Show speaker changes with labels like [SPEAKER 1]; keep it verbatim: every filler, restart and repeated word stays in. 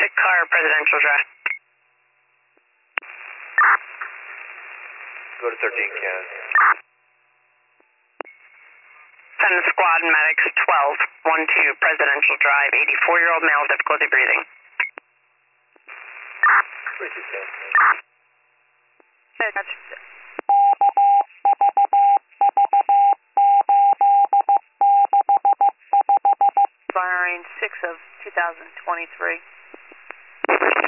[SPEAKER 1] car, Presidential Drive.
[SPEAKER 2] Go to thirteen, Ken.
[SPEAKER 1] Send squad medics twelve, one two, Presidential Drive, eighty-four-year-old male, difficulty breathing.
[SPEAKER 2] twenty-two, Ken.
[SPEAKER 3] Okay, that's... Firing six of two thousand twenty-three.